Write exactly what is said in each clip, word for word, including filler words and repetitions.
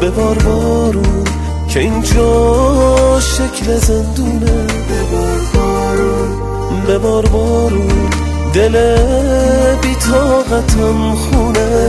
ببار بارون که اینجا شکل زندونه. ببار بارون ببار بارون دل بی طاقتم خونه.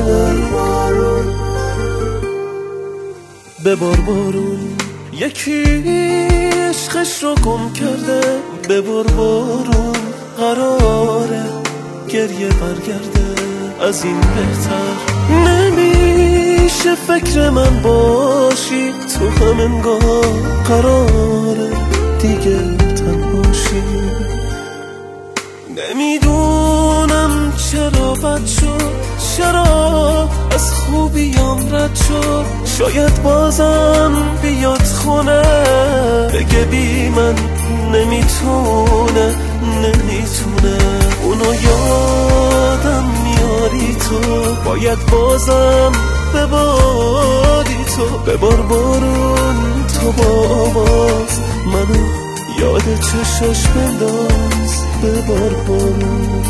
ببار بارون یکی عشقش رو گم کرده. ببار بارون قراره گریه برگرده. از این بهتر نمیشه فکر من باشی تو هم انگار قراره دیگه تنهاشی. نمیدونم چرا بد شد، چرا از خوبیام رد شد. شاید بازم بیاد خونه بگه بی من نمیتونه نمیتونه. اونو یادم میاری تو، باید بازم بباری تو. ببار بارون تو با آواز منو یاد چشاش بنداز. ببار بارون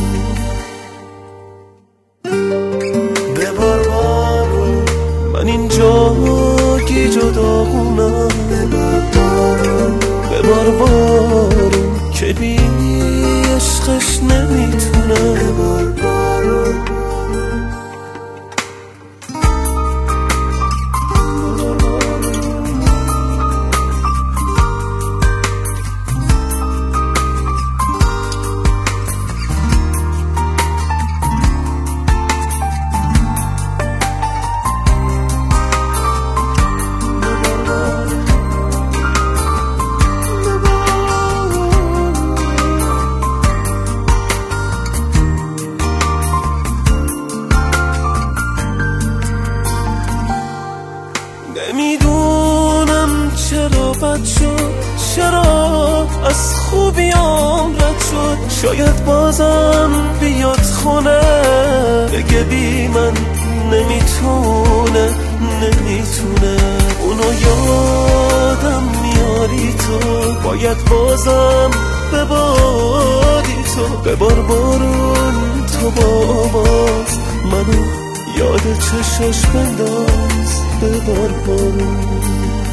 ببار بارون من اینجا گیج و داغونم. ببار بارون ببار بارون که بی عشقش نمیتونه. ببار بارون نمیدونم چرا بد شد، چرا از خوبیام رد شد. شاید بازم بیاد خونه بگه بی من نمیتونه نمیتونه. اونو یادم میاری تو، باید بازم بباری تو. ببار بارون تو با آواز منو یاد چشاش بنداز. ببار بارون